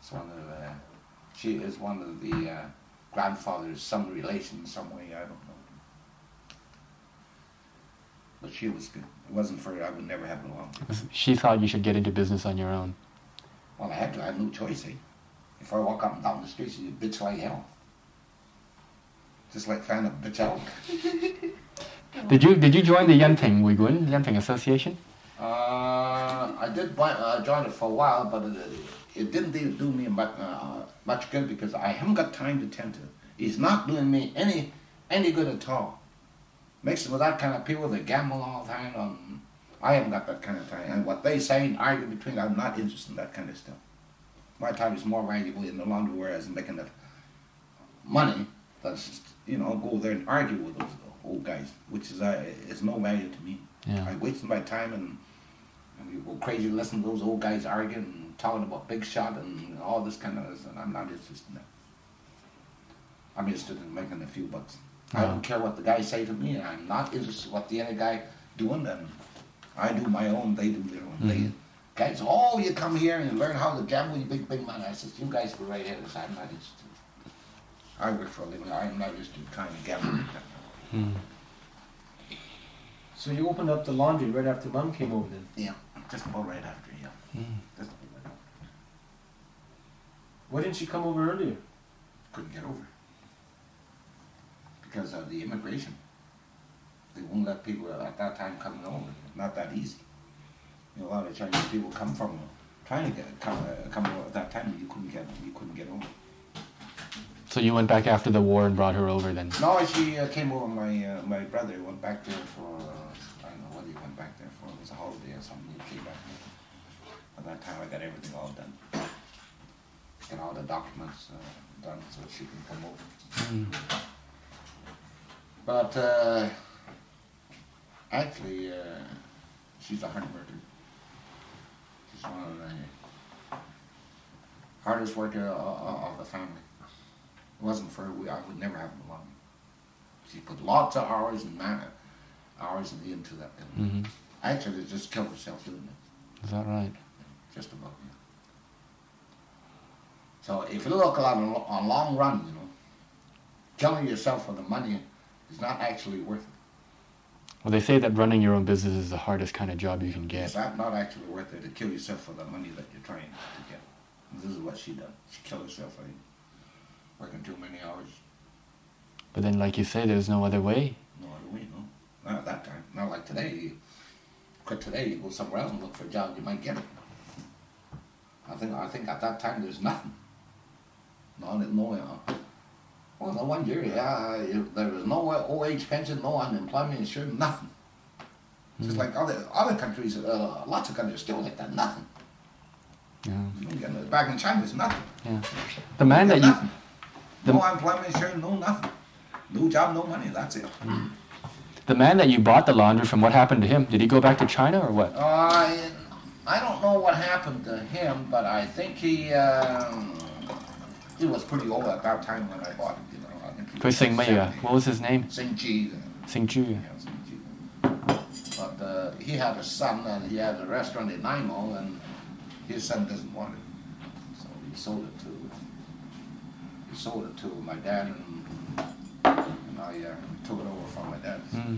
She is one of the grandfather's some relation some way, I don't know. But she was good. It wasn't for her, I would never have the laundry. She thought you should get into business on your own. Well, I had to. I had no choice, eh? If I walk up and down the street, she'd bitch like hell. Just like trying to bitch out. Did you join the Yanting Uyghur Yanting Association? I did join it for a while, but it didn't do me much good because I haven't got time to tend to it. It's not doing me any good at all. Mixing with that kind of people that gamble all the time, I haven't got that kind of time. And what they say and argue between, I'm not interested in that kind of stuff. My time is more valuable in the laundry, whereas making the money, that's just, go there and argue with those old guys, which is no value to me. Yeah. I wasted my time and you go crazy listening to those old guys arguing and talking about big shot and all this kind of stuff, and I'm not interested in that. I'm interested in making a few bucks. I don't care what the guys say to me. I'm not interested in what the other guy doing. And I do my own. They do their own. Mm-hmm. Guys, you come here and learn how to gamble, you big man. I said, you guys go right ahead. I said, I'm not interested. I work for a living. I'm not interested in trying to gamble. Mm. So you opened up the laundry right after Mom came over then? Yeah, just about right after, yeah. Mm. Just about right after. Why didn't she come over earlier? Couldn't get over. Because of the immigration. They won't let people at that time coming over. Not that easy. A lot of Chinese people come trying to come over at that time. You couldn't get over. So you went back after the war and brought her over then? No, she came over. My brother went back there for I don't know what he went back there for. It was a holiday or something. He came back there. At that time, I got everything all done. Got all the documents done so she can come over. Mm. But actually, she's a hard worker. She's one of the hardest worker of the family. It wasn't for her, I would never have the money. She put lots of hours into that. Mm-hmm. Actually, just killed herself doing it. Is that right? Just about, yeah. So if you look on long run, killing yourself for the money is not actually worth it. Well, they say that running your own business is the hardest kind of job you can get. It's not actually worth it to kill yourself for the money that you're trying to get. This is what she done. She killed herself for working too many hours. But then, like you say, there's no other way. No other way, no. Not at that time. Not like today. You quit today, you go somewhere else and look for a job, you might get it. I think at that time there's nothing. Well, the 1 year, there was no old age pension, no unemployment insurance, nothing. Just like other countries, lots of countries still like that, nothing. Yeah. Back in China, it's nothing. Yeah. The man that nothing. No unemployment insurance, no nothing. No job, no money, that's it. Mm. The man that you bought the laundry from, what happened to him? Did he go back to China or what? I don't know what happened to him, but I think he was pretty old at that time when I bought it. I think he was 70. What was his name? Sing Ji. Sing Ju. Yeah, Sing Ji. But he had a son and he had a restaurant in Naimo, and his son doesn't want it, so he sold it to my dad, and I took it over from my dad. Mm.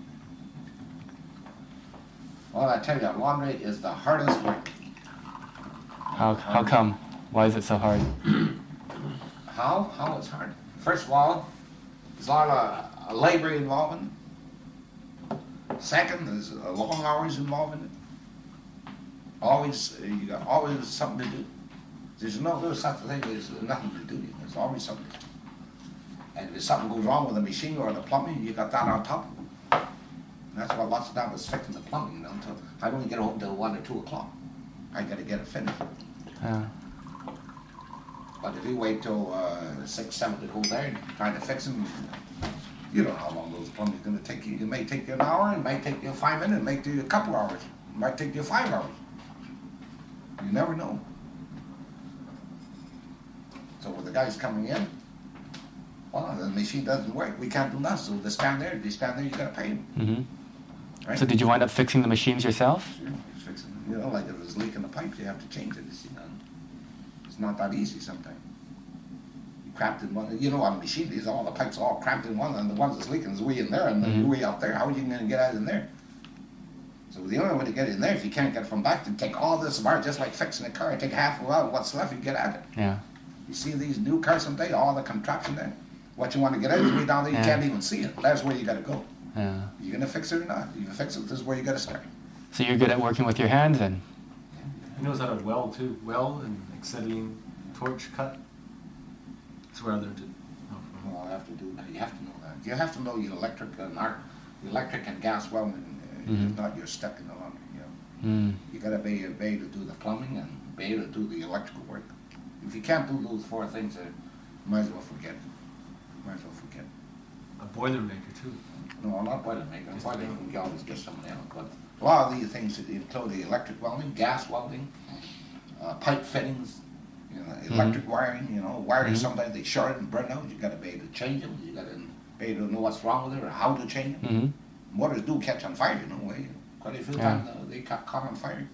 Well, I tell you, laundry is the hardest work. How come? Why is it so hard? How it's hard? First of all, there's a lot of labor involved in it. Second, there's long hours involved in it. You got always something to do. There's such a thing as nothing to do. There's always something to do. And if something goes wrong with the machine or the plumbing, you got that on top. And that's what lots of time was fixing the plumbing. Until I don't get home till 1 or 2 o'clock. I got to get it finished. Yeah. But if you wait till 6, 7 to go there and try to fix them, you don't know how long those plumbing is going to take you. It may take you an hour, it may take you 5 minutes, it may take you a couple hours, it might take you 5 hours. You never know. So with the guys coming in, well, the machine doesn't work, we can't do nothing. So they stand there, you got to pay them. Mm-hmm. Right? So did you wind up fixing the machines yourself? Sure, fixing them. Like if there's a leak in the pipe, you have to change it. It's not that easy sometimes. You cramped in one, you know, on a machine, these all the pipes all cramped in one, and the ones that's leaking is way in there, and the way out there. How are you going to get out in there? So the only way to get in there, if you can't get from back, to take all this apart, just like fixing a car. Take half of out, what's left, you get at it. Yeah. You see these new cars someday, all the contraption there. What you want to get out, you way down there, you can't even see it. That's where you got to go. Yeah. You going to fix it or not? You fix it, this is where you got to start. So you're good at working with your hands then? He knows how to weld too. Weld and acetylene torch cut. That's where I learned it. Well, I have to do that. You have to know that. You have to know your electric and gas welding. If not, you're stuck in the laundry. You know? You got to be able to do the plumbing and be able to do the electrical work. If you can't do those four things, you might as well forget it. Might as well forget it. A boilermaker too. No, not boilermaker. Boilermaker, you can always get someone else. But a lot of these things include the electric welding, gas welding, pipe fittings, you know, electric wiring. You know, wiring sometimes they short and burn out. You got to be able to change them. You got to be able to know what's wrong with it or how to change them. Motors do catch on fire, you know. Quite a few times they got caught on fire.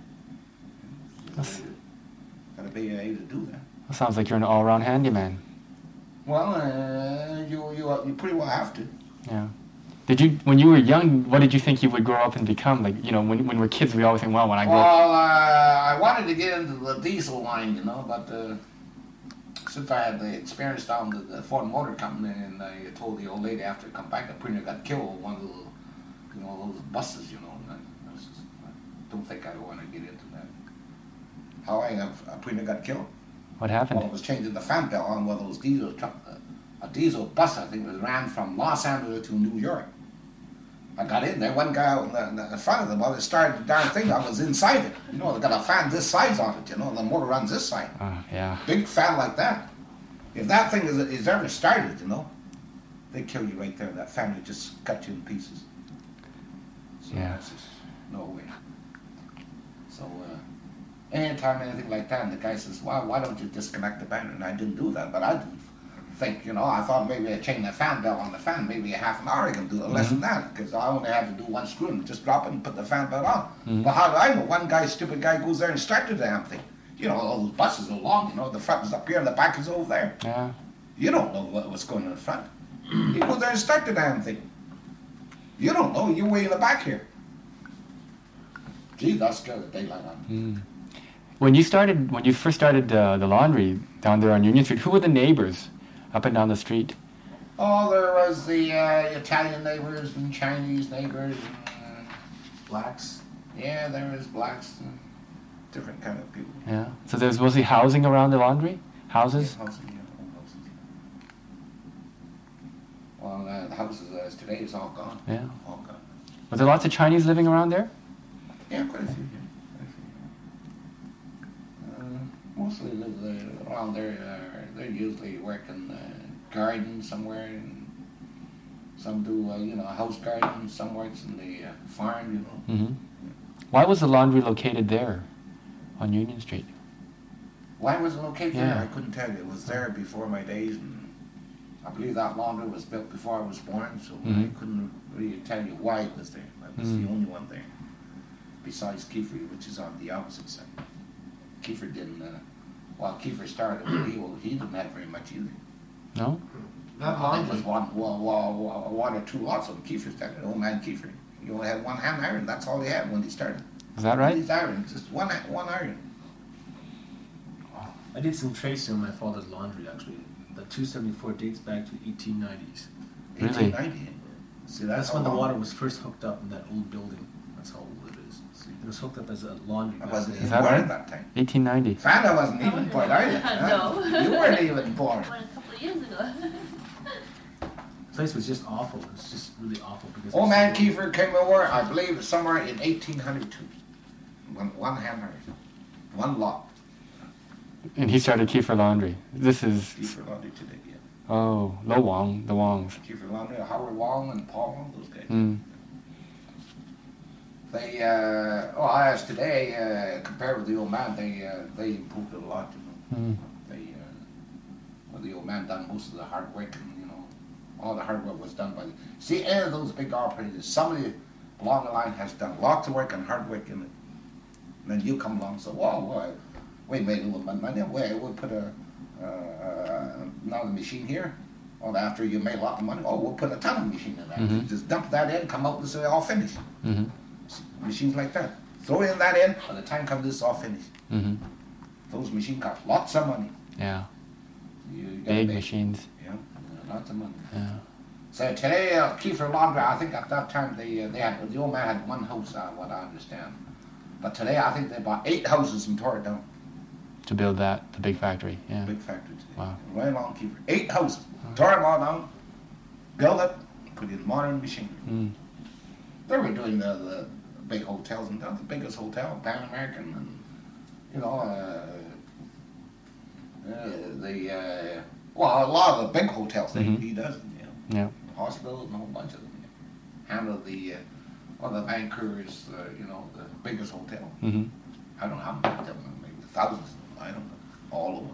Got to be able to do that. That sounds like you're an all-round handyman. Well, you pretty well have to. Yeah. Did you, when you were young, what did you think you would grow up and become? Like, you know, when we're kids, we always think, well, when I grow up... Well, I wanted to get into the diesel line, you know, but since I had the experience down at the Ford Motor Company, and I told the old lady after I come back, the printer got killed with one of those, you know, those buses, you know. I don't think I want to get into that. How a printer got killed? What happened? Well, I was changing the fan belt on one of those diesel truck, a diesel bus, I think, was ran from Los Angeles to New York. I got in there, one guy out in the front of them, well, it started the darn thing, I was inside it. You know, they got a fan this size on it, you know, the motor runs this side. Yeah. Big fan like that. If that thing is ever started, you know, they kill you right there. That fan would just cut you in pieces. So that's just no way. So, anytime anything like that, and the guy says, well, why don't you disconnect the battery? And I didn't do that, but I didn't think, you know, I thought maybe I'd change the fan belt on the fan, maybe a half an hour I can do it, less than that, because I only have to do one screw and just drop it and put the fan belt on. But how do I know? One guy, stupid guy, goes there and started the damn thing. You know, all those buses are long, you know, the front is up here and the back is over there. Yeah. You don't know what's going on in the front. He goes there and start the damn thing. You don't know, you're way in the back here. Gee, that scared the daylight out of me. When you first started the laundry down there on Union Street, who were the neighbors up and down the street? Oh, there was the Italian neighbors and Chinese neighbors. And, Blacks. yeah, there was blacks and different kind of people. Yeah. So there's mostly housing around the laundry? Houses? Yeah, houses, yeah, old houses. Well, the houses as today is all gone. Yeah. All gone. Were there lots of Chinese living around there? Yeah, quite a few. Yeah. Mostly live around there. They usually work in the garden somewhere, and some do, you know, a house garden. Some works in the farm, you know. Why was the laundry located there on Union Street? Why was it located there? Yeah. I couldn't tell you. It was there before my days, and I believe that laundry was built before I was born, so I couldn't really tell you why it was there. That was the only one there, besides Kiefer, which is on the opposite side. Kiefer didn't, Kiefer started, he didn't have very much either. No? I think it was one or two lots of Kiefer started, old man Kiefer. He only had one hand iron, that's all he had when he started. Is that right? His iron, just one iron. I did some tracing on my father's laundry, actually. The 274 dates back to 1890s. Really? 1890. See, That's when the water was first hooked up in that old building. That's how old it is. It was hooked up as a laundry. I wasn't Is even that born right? at that time. 1890. Fanda wasn't even born, are you? No. You weren't even born. Born a couple of years ago. The place was just awful. It was just really awful. Because Old man Kiefer came over, I believe, somewhere in 1802. One hand iron. One lot. And he started Kiefer Laundry. This is... Kiefer Laundry today, yeah. Oh, Lo Wong, the Wongs. Kiefer Laundry, Howard Wong and Paul Wong, those guys. They, as today, compared with the old man, they improved it a lot, you know. The old man done most of the hard work, and, you know, all the hard work was done by see, any of those big operators, somebody along the line has done lots of work and hard work in it. And then you come along and say, well, we made a little money. We'll put another machine here. Or after you made a lot of money, we'll put a ton of machine in there. Mm-hmm. Just dump that in, come out, this is all finished. Mm-hmm. Machines like that. Throw in that in, by the time comes this is all finished. Mm-hmm. Those machines cost lots of money. Yeah. You gotta Big make- machines. Yeah, lots of money. Yeah. So today, Kiefer Laundry, I think at that time they had, the old man had one house, what I understand. But today I think they bought 8 houses and tore it down. To build the big factory. Yeah. Big factory today. Wow. Right along Kiefer. 8 houses. Tore them all down, built it, put in modern machinery. Mm. They were doing the big hotels and the biggest hotel, Pan American, and you know, well, a lot of the big hotels he does, you know, Yeah. hospitals and a whole bunch of them. Yeah. Handled the Vancouver's, you know, the biggest hotel. Mm-hmm. I don't know how many of them, maybe thousands. I don't know, all of them.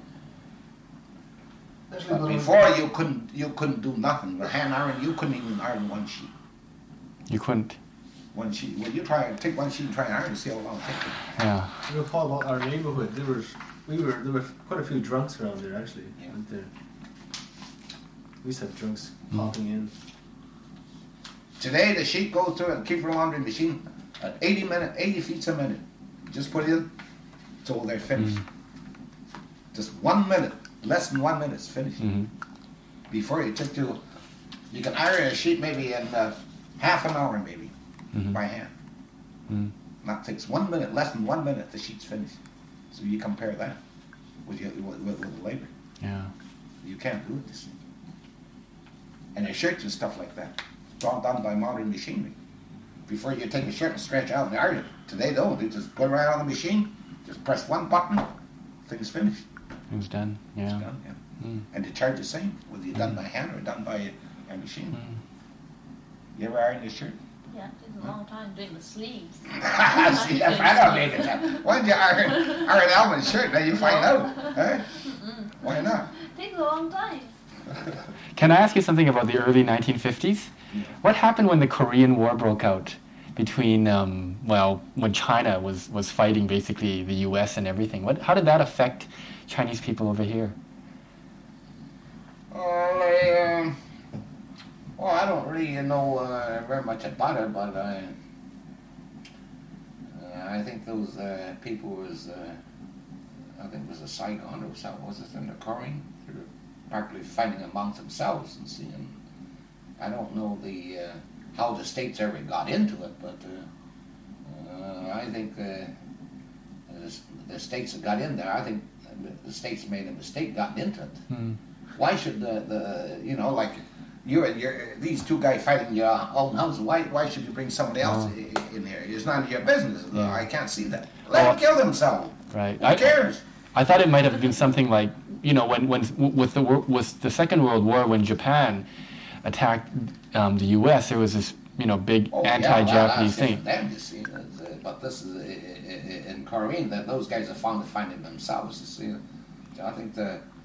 But before you couldn't do nothing. With hand iron, you couldn't even iron one sheet. You couldn't. One sheet. When you try to take one sheet and try and iron, see how long it takes. Yeah. You know, Paul, about our neighborhood, there were quite a few drunks around there actually. Yeah. Weren't there? We used to have drunks popping in. Today the sheet goes through a Kiefer Laundry machine at 80 feet a minute. Just put it in, so they're finished. Just 1 minute, less than 1 minute, it's finished. Mm-hmm. Before you can iron a sheet maybe in half an hour maybe by hand. Mm. That takes 1 minute, less than 1 minute, the sheet's finished. So you compare that with the labor. Yeah. You can't do it this way. And the shirts and stuff like that, it's all done by modern machinery. Before you take a shirt and stretch out and iron it. Today though, they just put it right on the machine, just press one button, thing's finished. Things done. Yeah. It's done, yeah. Mm. And they charge the same, whether you're done by hand or done by a machine. Mm. You ever iron your shirt? Yeah, it takes a long time doing the sleeves. See, that's I don't make it. Why don't you iron Alvin's shirt? Now you find out. Eh? Why not? It takes a long time. Can I ask you something about the early 1950s? Yeah. What happened when the Korean War broke out between, when China was fighting basically the U.S. and everything? How did that affect Chinese people over here? Well, I don't really know very much about it, but I think those people was, I think it was a Saigon or something, was it in the Korean? They were partly fighting amongst themselves and seeing. I don't know how the states ever got into it, but I think the states that got in there, I think the states made a mistake getting into it. Mm. Why should like you and these two guys fighting your own house? Why should you bring somebody else in here? It's none of your business. Yeah. I can't see that. Let them kill themselves. Right. Who cares? I thought it might have been something like, when with the Second World War, when Japan attacked the U.S., there was this big anti-Japanese thing. Them, you see, but this is in Korean that those guys are fond of finding themselves. You see, I think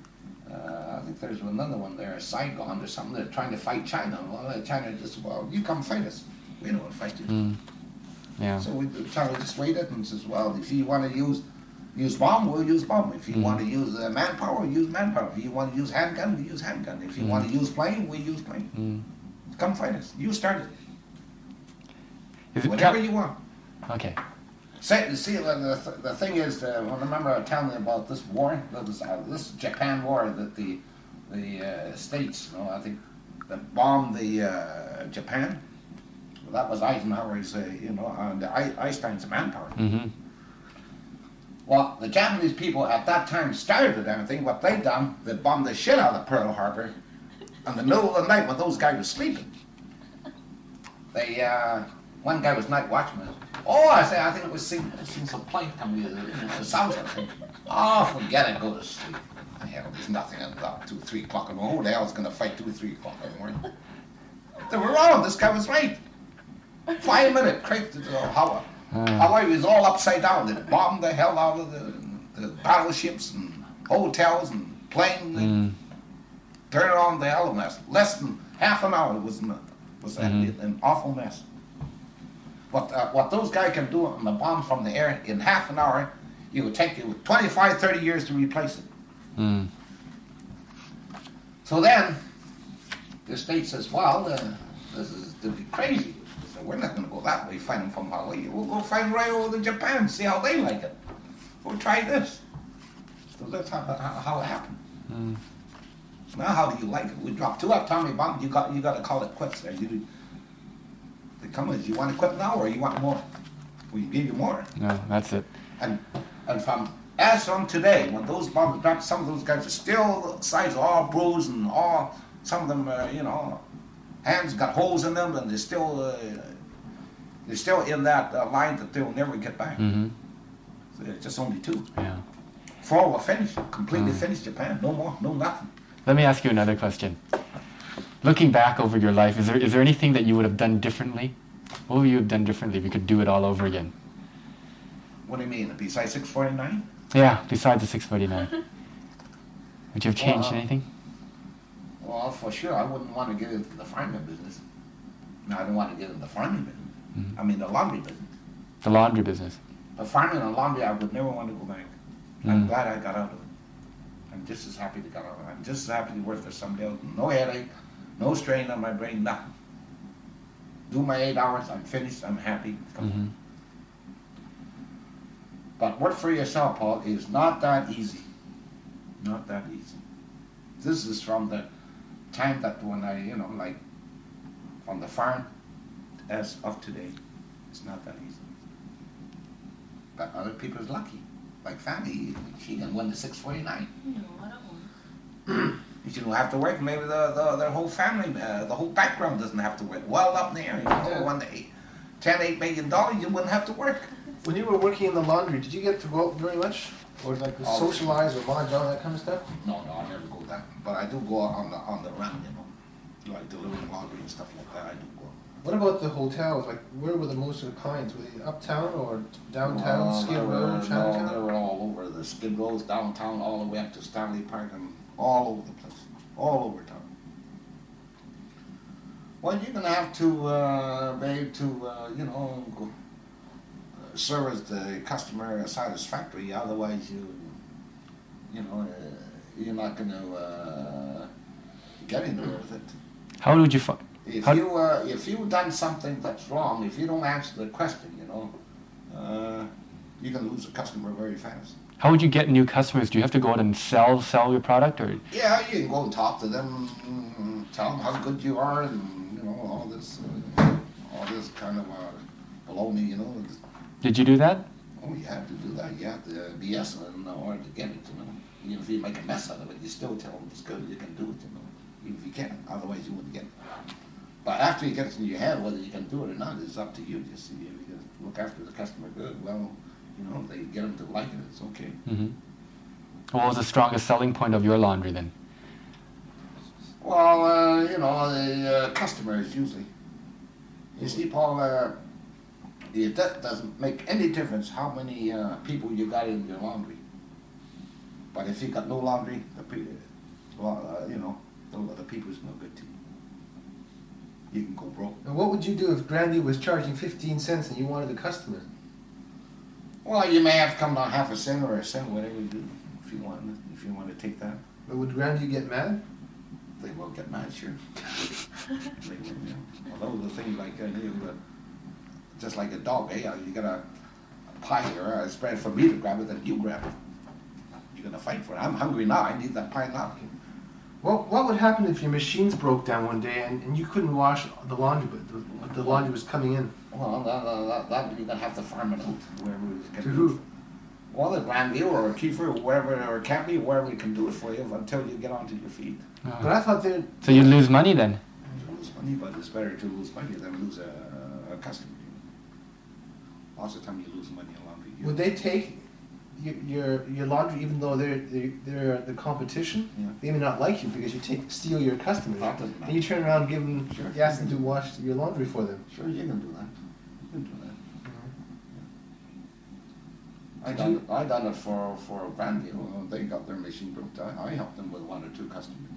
there's another one there, Saigon or something. They're trying to fight China. Well, China just you come fight us. We don't want to fight you. Mm. Yeah. So China just waited and says, well, if you want to use bomb, we'll use bomb. If you want to use manpower, use manpower. If you want to use handgun, we use handgun. If you want to use plane, we use plane. Come fight us. You start it. Whatever you want. Okay. See, the thing is, I remember telling you about this war, this Japan war that the states, I think, that bombed the Japan. Well, that was Eisenhower's, and Einstein's manpower. Mm-hmm. Well, the Japanese people at that time started everything. What they done, they bombed the shit out of Pearl Harbor in the middle of the night when those guys were sleeping. They, one guy was night watchman. I think it was seen some plane coming in the south. Forget it, go to sleep. Hell, there's nothing at about 2, 3 o'clock in the morning. Who the hell's going to fight 2, 3 o'clock in the morning? They were wrong. This guy was right. 5 minutes, crazy to Hawaii was all upside down. They bombed the hell out of the battleships and hotels and planes. Turned it on the hell of a mess. Less than half an hour was an awful mess. What those guys can do on the bomb from the air in half an hour, it would take you 25, 30 years to replace it. Mm. So then, the state says, well, this is crazy. So we're not going to go that way, find them from Hawaii. We'll go find right over to Japan, see how they like it. We'll try this. So that's how it happened. Mm. Now, how do you like it? We dropped 2 atomic bombs. You got to call it quits there. They come with, you want to quit now or you want more? We give you more. No, that's it. And as from today, when those bombs dropped, some of those guys are still the sides all bruised and all. Some of them, hands got holes in them, and they're still in that line that they'll never get back. Mm-hmm. So it's just only 2. Yeah. 4 were finished, completely finished. Japan, no more, no nothing. Let me ask you another question. Looking back over your life, is there anything that you would have done differently? What would you have done differently if you could do it all over again? What do you mean? Besides 649? Yeah, besides the 649. Would you have changed anything? Well, for sure, I wouldn't want to get into the farming business. No, I don't want to get into the farming business. Mm-hmm. I mean, the laundry business. The laundry business. The farming and laundry, I would never want to go back. I'm glad I got out of it. I'm just as happy to get out of it. I'm just as happy to work for somebody else. No headache, no strain on my brain, nothing. Do my 8 hours, I'm finished, I'm happy. Mm-hmm. But work for yourself, Paul, is not that easy. Not that easy. This is from the time that when I, like from the farm as of today, it's not that easy. But other people's lucky. Like Fanny, she can win the 649. No, I don't want. You don't have to work. Maybe their whole family, the whole background doesn't have to work. Well up there, won the $8 million, you wouldn't have to work. When you were working in the laundry, did you get to go out very much? Or like socialize or mahjong, that kind of stuff? No, I never go that. But I do go out on the run, like delivering laundry and stuff like that. I do go. What about the hotels? Like, where were the most of the clients? Were they uptown or downtown, Skid Row, Chinatown? No, they were all over. The Skid Rows, downtown, all the way up to Stanley Park, and all over the place. All over town. Well, you're going to have to be able to, service the customer satisfactorily. Otherwise, you're not going to get anywhere with it. How would you find? If you've done something that's wrong, if you don't answer the question, you can lose a customer very fast. How would you get new customers? Do you have to go out and sell your product, or? Yeah, you can go and talk to them, tell them how good you are, and all this kind of baloney, Did you do that? Oh, you have to do that. You have to BS in order to get it, Even if you make a mess out of it, you still tell them it's good. You can do it, Even if you can, otherwise you wouldn't get it. But after you get it in your head, whether you can do it or not, it's up to you. You see, if you look after the customer good, well, they get them to like it. It's okay. Mm-hmm. What was the strongest selling point of your laundry then? Well, the customers usually. You see, Paul, it doesn't make any difference how many people you got in your laundry. But if you got no laundry, the people's no good to you. You can go broke. And what would you do if Grandy was charging 15 cents and you wanted a customer? Well, you may have to come down half a cent or a cent, whatever you do, if you want to take that. But would Grandy get mad? They will get mad, sure. They will, Although the thing like just like a dog, you got a pie here, it's better for me to grab it than you grab it. You're gonna fight for it. I'm hungry now. I need that pie now. Well, what would happen if your machines broke down one day and you couldn't wash the laundry, but the laundry was coming in? Well, that you're gonna have to farm it out wherever we can. To who? Well, the Grandview or Kiefer or wherever, or Cappy, wherever we can do it for you until you get onto your feet. Oh. But I thought they. So you'd lose money then? You lose money, but it's better to lose money than lose a customer. Lots of time you lose money in laundry. Would they take your laundry, even though they're the competition? Yeah. They may not like you because you steal your customers, That doesn't matter. and you turn around and give them, Sure. you ask them to wash your laundry for them. Sure, you can do that. You can do that. I done it for Grandview. They got their machine broke down. I helped them with 1 or 2 customers.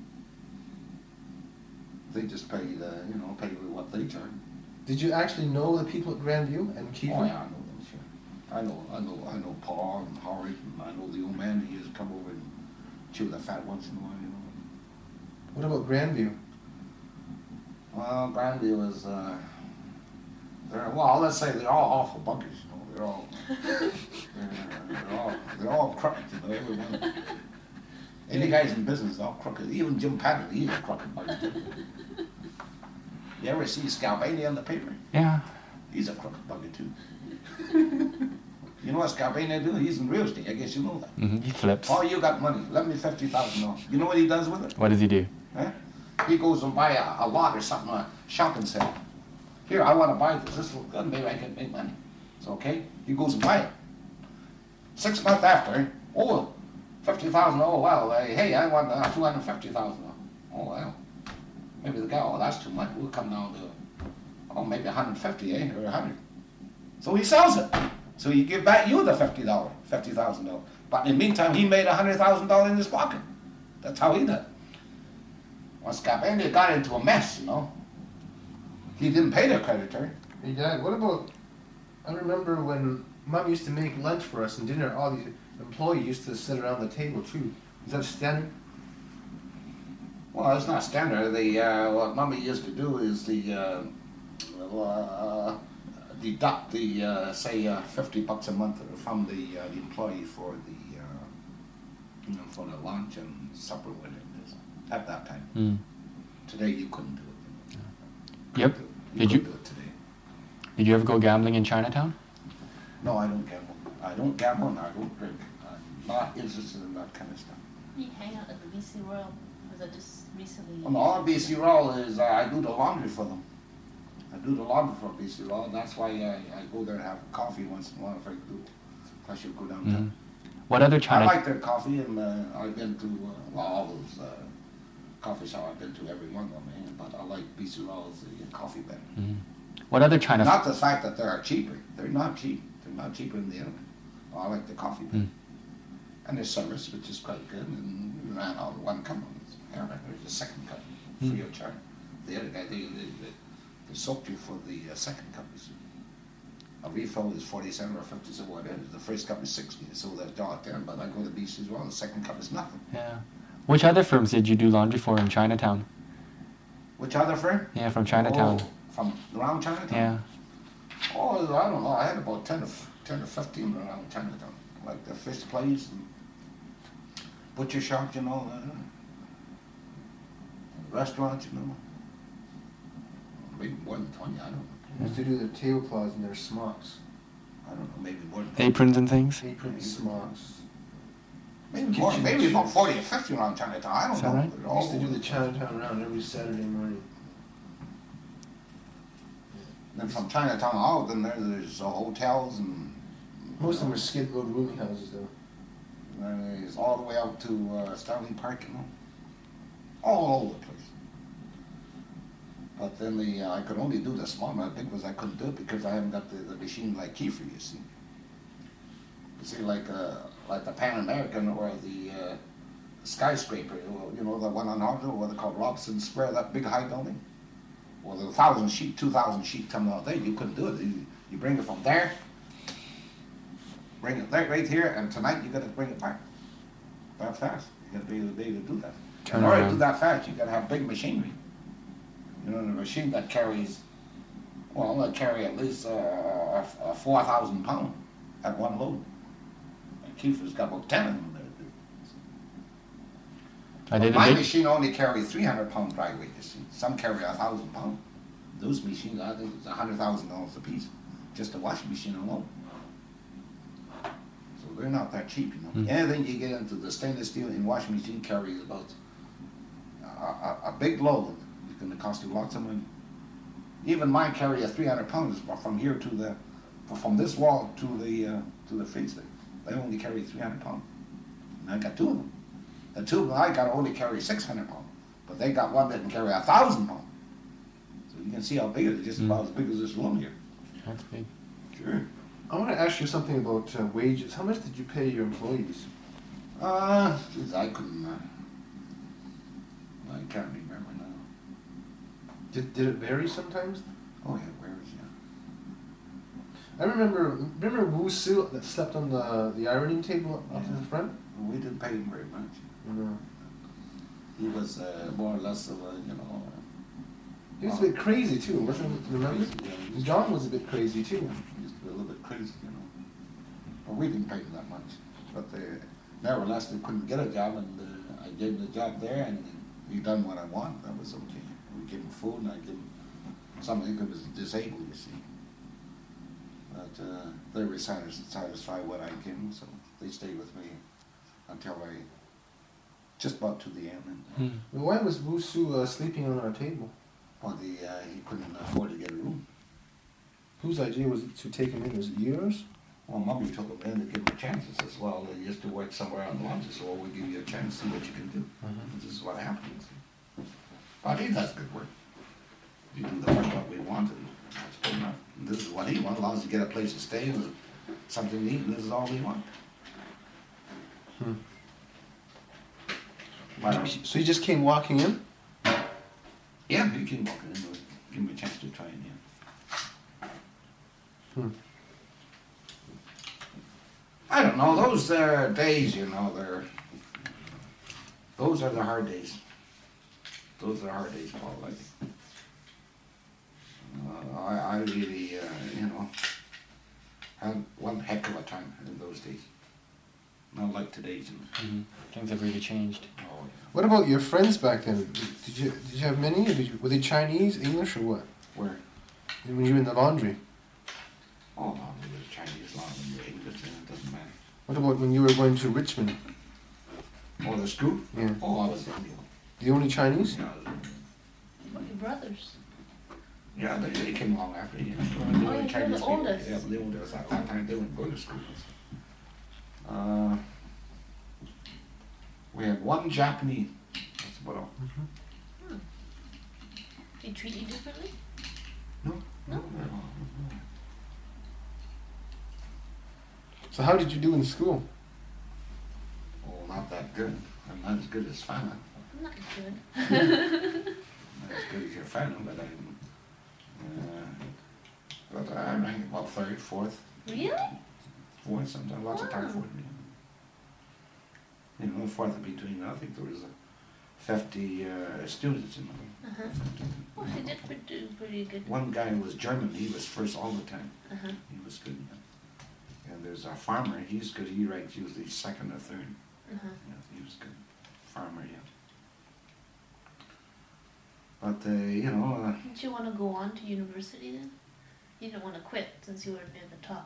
They just paid, paid with what they charge. Did you actually know the people at Grandview and Kiefer? Oh yeah, I know them, sure. I know Paul and Howard, and I know the old man. He used to come over and chew the fat once in a while, you know. What about Grandview? Well, Grandview is, well, let's say they're all awful bunkers, you know. They're all crooked, you know. Everyone. Any guys in business is all crooked. Even Jim Patton, he's a crooked bugger too. You ever see Scalvani in the paper? Yeah. He's a crooked bugger too. You know what Scalvani do? He's in real estate. I guess you know that. He flips. Oh, you got money. Lend me $50,000. You know what he does with it? What does he do? Huh? He goes and buy a lot or something, a shopping center. Here, I want to buy this. This looks good. Maybe I can make money. It's okay. He goes and buy it. 6 months after, oh, 50,000. Oh well. Hey, I want 250,000. Oh well. Maybe the guy. Oh, that's too much. We'll come down to maybe 150, or 100. So he sells it. So he give back you the $50,000. But in the meantime, he made $100,000 in his pocket. That's how he did it. Well, Scalvani got into a mess, you know. He didn't pay the creditor. Hey, Dad, what about... I remember when Mom used to make lunch for us and dinner, all these employees used to sit around the table, too. Is that standard? Well, it's not standard. What Mommy used to do is deduct the, say, $50 a month from the employee for the lunch and supper with it at that time. Today you couldn't do it. Yep. Did you? Do it today. Did you ever go gambling in Chinatown? No, I don't gamble. I don't gamble and I don't drink. I'm not interested in that kind of stuff. You hang out at the BC Royal. Was that just recently? Well, all BC Royal is I do the laundry for them. I do the laundry for BC Royal, and that's why I go there and have coffee once in a while if I do. I should go downtown. What other I China? like their coffee, and I've been to all those coffee shops. I've been to every one of them, but I like BC Royal's coffee better. What other China? Not the fact that they're cheaper. They're not cheap. They're not cheaper than the other one. I like the coffee better. And their service, which is quite good, and we ran out of one cup. There's a second cup, free of charge. The other guy, they soak you for the second cup. A refill is 40 cents or 50 cents, whatever. The first cup is 60, so that's $1.10. But I go to BC as well. The second cup is nothing. Yeah. Which other firms did you do laundry for in Chinatown? Which other firm? Yeah, from Chinatown. Oh, from around Chinatown? Yeah. Oh, I don't know. I had about 10 or 15 around Chinatown. Like the fish place and butcher shop, you know. Restaurants, you know. Maybe more than 20, I don't know. They used to do their tablecloths and their smocks. I don't know, maybe more than Aprons and things? Aprons, smocks. Maybe more, Kitchen maybe about shoes. 40 or 50 around Chinatown. I don't Is that know. right? They're We all used to do over the place. Chinatown round every Saturday morning. Then from Chinatown out, then there's hotels and Most of them were skid road rooming houses, though. then it's all the way out to Starling Park, you know. All over the place. But then I could only do the small one. The big ones I couldn't do it because I haven't got the machine like Kiefer, you see. You see, like the Pan American or the skyscraper, you know, the one on Harder, what they call Robson Square, that big high building. Well, the 1,000 sheet, 2,000 sheet coming out there, you couldn't do it. You bring it from there, bring it there, right here, and tonight you got to bring it back. That fast. You got to be able to do that. In order to do that fast, you got to have big machinery. You know, the machine that carries, well, that carry at least 4,000 pounds at one load. And Kiefer's got about 10 of them there. My machine only carries 300 pound dry weight, you see. Some carry 1,000 pounds. Those machines, I think it's $100,000 a piece, just a washing machine alone. So they're not that cheap, you know. Anything you get into the stainless steel in washing machine carries about a big load. It's going to cost you lots of money. Even mine carry a 300 pounds from here to from this wall to the freezer. They only carry 300 pounds. And I got two of them. The two of them I got only carry 600 pounds, but they got one that can carry 1,000 pounds. So you can see how big it is, just about as big as this room here. That's big. Sure. I want to ask you something about wages. How much did you pay your employees? Geez, I couldn't. I can't remember now. Did it vary sometimes? Oh yeah, where is it? I remember Wu Su that slept on the ironing table off to the front? We didn't pay him very much. No. He was more or less of a, He was a bit crazy too, wasn't he? Remember? Crazy, yeah, he was John was a bit crazy too. He used to be a little bit crazy, But we didn't pay him that much. But nevertheless, they couldn't get a job, and I gave him the job there, and he done what I want. That was okay. We gave him food, and I gave him something that was disabled, you see. But they were satisfied what I gave them, so they stayed with me until just about to the end. Well, why was Wu Su sleeping on our table? Well, he couldn't afford to get a room. Whose idea was it to take him in? Was it yours? Well, Mommy took him in to give him chances as well. They used to work somewhere on the lunch, so we'll give you a chance to see what you can do. This is what happens. But he does good work. You do the work what we wanted. That's good enough. And this is what he wants. As long as you get a place to stay and something to eat, this is all we want. So he just came walking in? Yeah, he came walking in. Give him a chance to try it, I don't know. Those days, those are the hard days. Those are the hard days, Paul. I really, had one heck of a time in those days. Not like today's. Things have really changed. Oh, yeah. What about your friends back then? Did you have many? Were they Chinese, English, or what? Where? When you were in the laundry? Oh, no, they were Chinese, laundry, English, it doesn't matter. What about when you were going to Richmond? Oh, the school? Yeah. Oh, I was the only one. The only Chinese? Yeah, What, your brothers? yeah, they came along after, They Oh, were you're Chinese the people. oldest. Yeah, the oldest. At that time, they wouldn't go to school. We had one Japanese. That's about all. They treat you differently? No? No? So how did you do in school? Oh, not that good. I'm not as good as Fana. Not good. Not as good as your Fana, but I ranked about third, fourth. Really? Fourth, sometimes lots of time fourth. Fourth between, I think there was 50 students in them. Well, he did do pretty good. One guy was German, he was first all the time. Uh-huh. He was good. And there's a farmer, he's good, he ranked usually second or third. Uh-huh. Yeah, he was good. Farmer, yeah. But, Didn't you want to go on to university then? You didn't want to quit since you were near the top.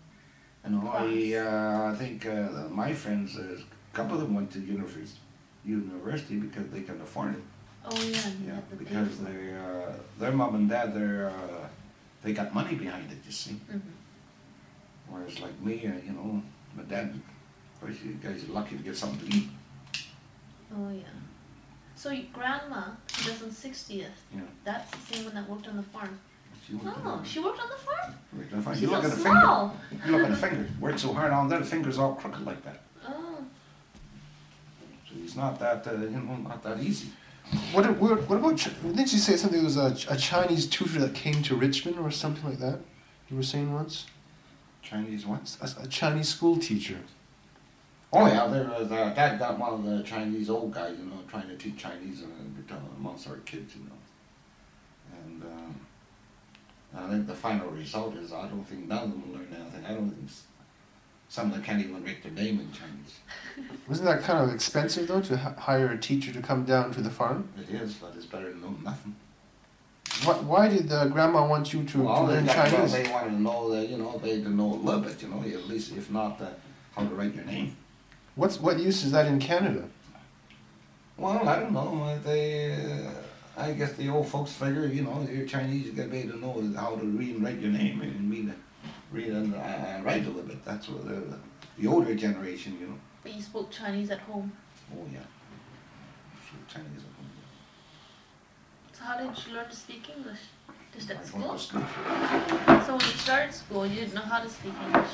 I think my friends, a couple of them went to university because they can afford it. Oh yeah, Yeah, because their mom and dad, they got money behind it, you see. Whereas like me, my dad, of course, you guys are lucky to get something to eat. Oh yeah. So your grandma, 2060th, Yeah. that's the same one that worked on the farm. She worked Oh, she worked on the farm? You look at the small. finger. You look at the finger. Worked so hard on there, the finger's all crooked like that. Oh. So it's not that, not that easy. What about, didn't you say something, there was a Chinese tutor that came to Richmond or something like that? You were saying once? Chinese what? A Chinese school teacher. Oh yeah, there was Dad got one of the Chinese old guys, trying to teach Chinese amongst our kids, And I think the final result is I don't think none of them will learn anything. I don't think some of them can't even write their name in Chinese. Wasn't that kind of expensive though to hire a teacher to come down to the farm? It is, but it's better than know nothing. Why did grandma want you to learn Chinese? They wanted to know that they to know a little bit, at least if not how to write your name. What use is that in Canada? Well, I don't know. I guess the old folks figure, you're Chinese, you got to be able to know how to read and write your name and read and write a little bit. That's what the older generation, But you spoke Chinese at home. Oh yeah, Chinese at home. So how did you learn to speak English? Just at I school? went to school. So when you started school, you didn't know how to speak English?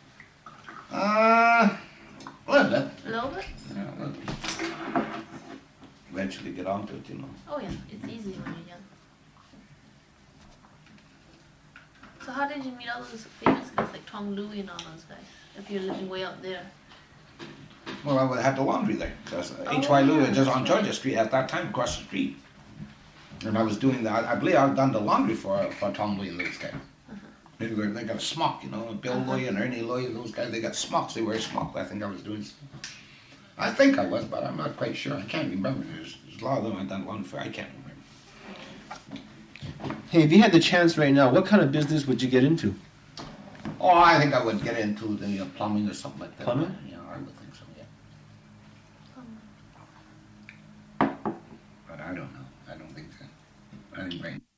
A little bit. A little bit? Yeah, a little bit. Eventually get onto it, Oh yeah, it's easy when you're young. So how did you meet all those famous Tom Louie and all those guys. If you're living way out there. Well, I would have had the laundry there. Because Oh, H.Y. Lewis yeah, just on that's Georgia right. Street at that time, across the street. And I was doing that. I believe I've done the laundry for Tom Louie and those guys. They got a smock, you know. Bill Louie and Ernie Louie, those guys, they got smocks. They wear smocks. I think I was doing. I think I was, but I'm not quite sure. I can't remember. There's a lot of them I've done laundry for. I can't remember. Hey, if you had the chance right now, what kind of business would you get into? Oh, I think I would get into the plumbing or something like that. Plumbing? Yeah, I would think so, yeah. But I don't know. I don't think so. I think right